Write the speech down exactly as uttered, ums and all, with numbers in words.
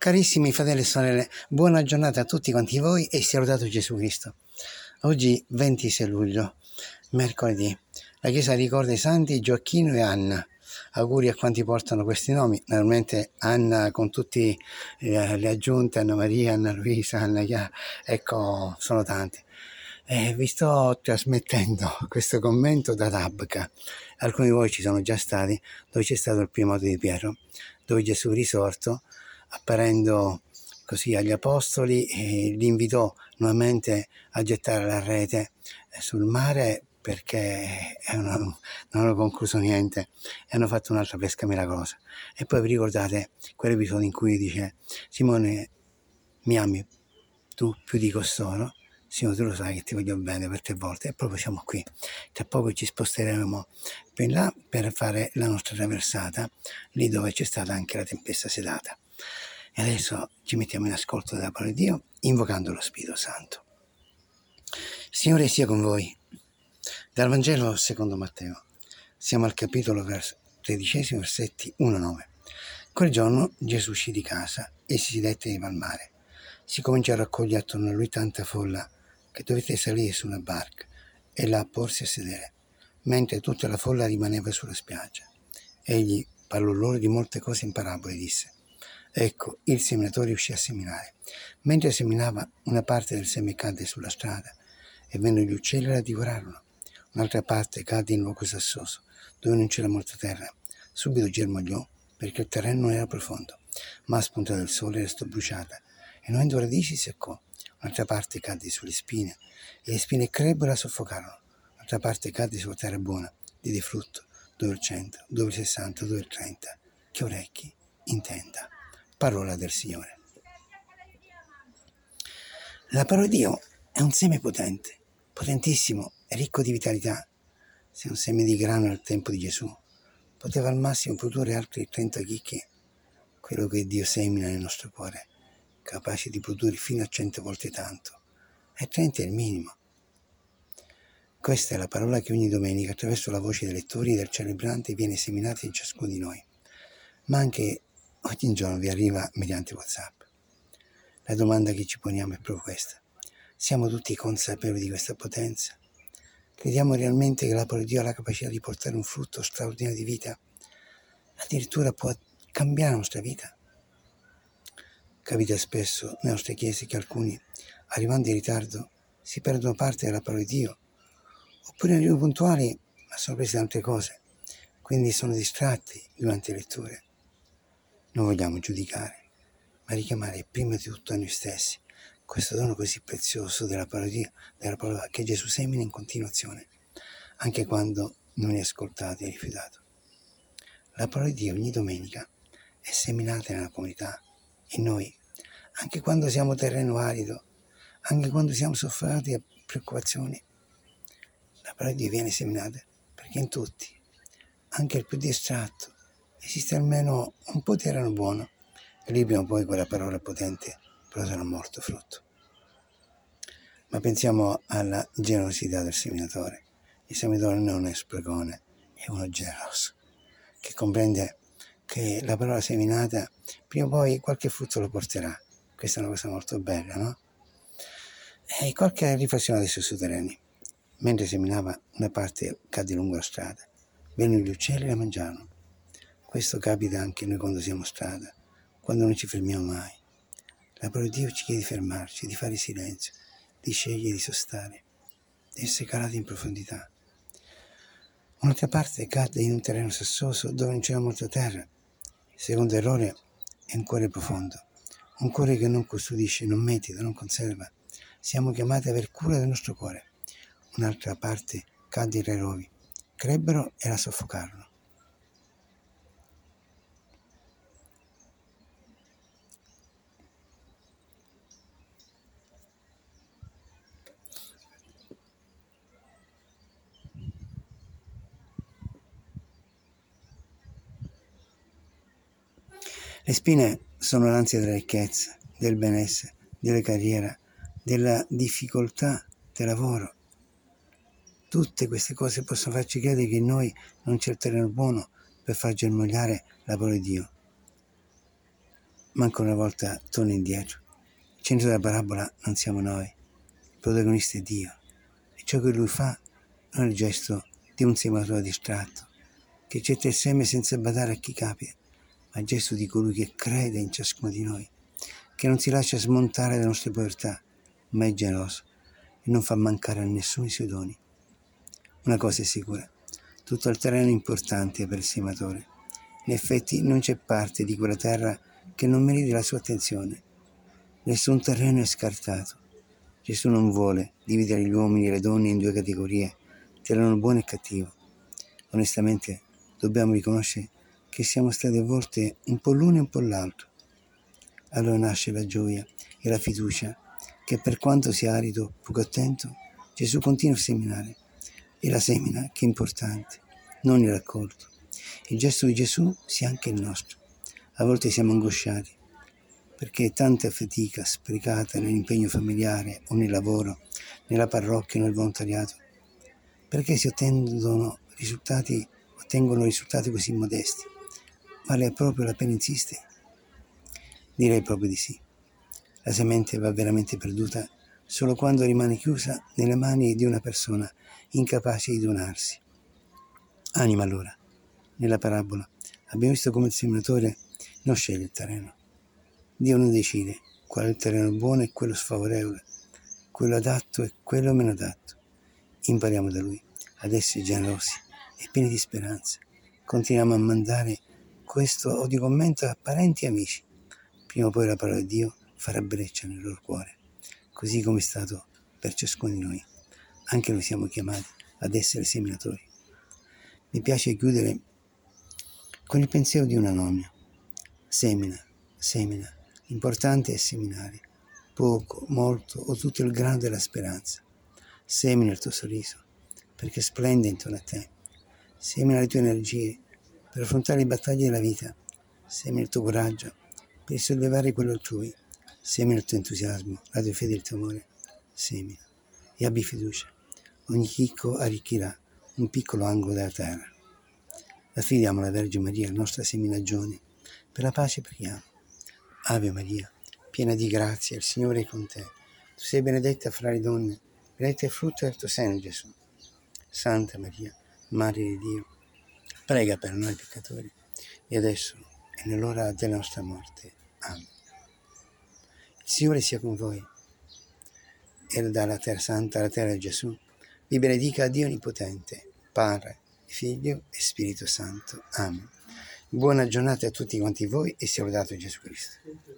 Carissimi fratelli e sorelle, buona giornata a tutti quanti voi e sia lodato Gesù Cristo. Oggi ventisei luglio, mercoledì. La Chiesa ricorda i santi Gioacchino e Anna. Auguri a quanti portano questi nomi. Naturalmente Anna con tutte eh, le aggiunte, Anna Maria, Anna Luisa, Anna Chiara, ecco, sono tanti. Eh, vi sto trasmettendo questo commento da Rabca. Alcuni di voi ci sono già stati, dove c'è stato il primo moto di Pietro, dove Gesù risorto, apparendo così agli apostoli, eh, li invitò nuovamente a gettare la rete sul mare perché una, non hanno concluso niente e hanno fatto un'altra pesca miracolosa. E poi vi ricordate quell'episodio in cui dice: Simone, mi ami tu più di costoro? Signore, tu lo sai che ti voglio bene per tre volte. E proprio siamo qui. Tra poco ci sposteremo più in là per fare la nostra traversata, lì dove c'è stata anche la tempesta sedata. E adesso ci mettiamo in ascolto della parola di Dio, invocando lo Spirito Santo. Signore sia con voi. Dal Vangelo secondo Matteo. Siamo al capitolo tredicesimo, versetti uno a nove. Quel giorno Gesù uscì di casa e si sedette di palmare. Si cominciò a raccogliere attorno a lui tanta folla che dovette salire su una barca e là porsi a sedere, mentre tutta la folla rimaneva sulla spiaggia. Egli parlò loro di molte cose in parabole e disse: Ecco, il seminatore uscì a seminare. Mentre seminava, una parte del seme cadde sulla strada e vennero gli uccelli e la divorarono. Un'altra parte cadde in luogo sassoso, dove non c'era molta terra. Subito germogliò, perché il terreno non era profondo, ma a spunta del sole restò bruciata e non avendo radici seccò. Un'altra parte cadde sulle spine e le spine crebbero e la soffocarono. Un'altra parte cadde sulla terra buona, diede frutto, dove il cento, dove il sessanta, dove il trenta. Chi orecchi intenda. Parola del Signore. La parola di Dio è un seme potente, potentissimo e ricco di vitalità. Se un seme di grano al tempo di Gesù poteva al massimo produrre altri trenta chicchi, quello che Dio semina nel nostro cuore, capace di produrre fino a cento volte tanto, e trenta è il minimo. Questa è la parola che ogni domenica, attraverso la voce dei lettori e del celebrante, viene seminata in ciascuno di noi, ma anche ogni giorno vi arriva mediante WhatsApp. La domanda che ci poniamo è proprio questa: siamo tutti consapevoli di questa potenza? Crediamo realmente che la parola di Dio ha la capacità di portare un frutto straordinario di vita? Addirittura può cambiare la nostra vita? Capita spesso nelle nostre chiese che alcuni, arrivando in ritardo, si perdono parte della parola di Dio, oppure arrivano puntuali ma sono presi da altre cose, quindi sono distratti durante le letture. Non vogliamo giudicare, ma richiamare prima di tutto a noi stessi questo dono così prezioso della parola, della parola che Gesù semina in continuazione, anche quando non è ascoltato e rifiutato. La parola di Dio ogni domenica è seminata nella comunità e noi, anche quando siamo terreno arido, anche quando siamo soffocati da preoccupazioni, la parola di Dio viene seminata perché in tutti, anche il più distratto, esiste almeno un po' di terreno buono e lì prima o poi quella parola potente produrrà molto frutto. Ma pensiamo alla generosità del seminatore. Il seminatore non è sprecone, è uno generoso, che comprende che la parola seminata prima o poi qualche frutto lo porterà. Questa è una cosa molto bella, no? E qualche riflessione adesso sui terreni. Mentre seminava, una parte cadde lungo la strada, vennero gli uccelli e la mangiarono. Questo capita anche noi quando siamo in strada, quando non ci fermiamo mai. La parola di Dio ci chiede di fermarci, di fare silenzio, di scegliere di sostare, di essere calati in profondità. Un'altra parte cadde in un terreno sassoso dove non c'era molta terra. Il secondo errore è un cuore profondo, un cuore che non custodisce, non medita, non conserva. Siamo chiamati ad aver cura del nostro cuore. Un'altra parte cadde tra i rovi, crebbero e la soffocarono. Le spine sono l'ansia della ricchezza, del benessere, della carriera, della difficoltà del lavoro. Tutte queste cose possono farci credere che noi non c'è il terreno buono per far germogliare la parola di Dio. ma ancora una volta torna indietro. Il centro della parabola non siamo noi, il protagonista è Dio, e ciò che lui fa non è il gesto di un seminatore distratto, che getta il seme senza badare a chi capita, ma il gesto di colui che crede in ciascuno di noi, che non si lascia smontare dalle nostre povertà, ma è generoso e non fa mancare a nessuno i suoi doni. Una cosa è sicura, tutto il terreno è importante per il seminatore. In effetti non c'è parte di quella terra che non meriti la sua attenzione. Nessun terreno è scartato. Gesù non vuole dividere gli uomini e le donne in due categorie, terreno buono e cattivo. Onestamente dobbiamo riconoscere che siamo stati a volte un po' l'uno e un po' l'altro. Allora nasce la gioia e la fiducia che per quanto sia arido, poco attento, Gesù continua a seminare. E la semina, che è importante, non il raccolto. Il gesto di Gesù sia anche il nostro. A volte siamo angosciati perché tanta fatica sprecata nell'impegno familiare o nel lavoro, nella parrocchia o nel volontariato. Perché si ottengono risultati, ottengono risultati così modesti? Vale proprio la pena insistere? Direi proprio di sì. La semente va veramente perduta solo quando rimane chiusa nelle mani di una persona incapace di donarsi. Anima allora, nella parabola abbiamo visto come il seminatore non sceglie il terreno. Dio non decide qual è il terreno buono e quello sfavorevole, quello adatto e quello meno adatto. Impariamo da Lui ad essere generosi e pieni di speranza. Continuiamo a mandare questo audio commento a parenti e amici. Prima o poi la parola di Dio farà breccia nel loro cuore, così come è stato per ciascuno di noi. Anche noi siamo chiamati ad essere seminatori. Mi piace chiudere con il pensiero di una nonna. Semina, semina. L'importante è seminare. Poco, molto o tutto il grano della speranza. Semina il tuo sorriso, perché splende intorno a te. Semina le tue energie per affrontare le battaglie della vita. Semina il tuo coraggio per sollevare quello altrui. Semina il tuo entusiasmo, la tua fede e il tuo amore. Semina e abbi fiducia. Ogni chicco arricchirà un piccolo angolo della terra. Affidiamo alla Vergine Maria la nostra seminagione. Per la pace preghiamo. Ave Maria, piena di grazia, il Signore è con te. Tu sei benedetta fra le donne, benedetto è il frutto del tuo seno, Gesù. Santa Maria, Madre di Dio, prega per noi peccatori, e adesso e nell'ora della nostra morte. Amen. Il Signore sia con voi, e dalla terra santa alla terra di Gesù, vi benedica Dio Onnipotente, Padre, Figlio e Spirito Santo. Amen. Buona giornata a tutti quanti voi e sia lodato Gesù Cristo.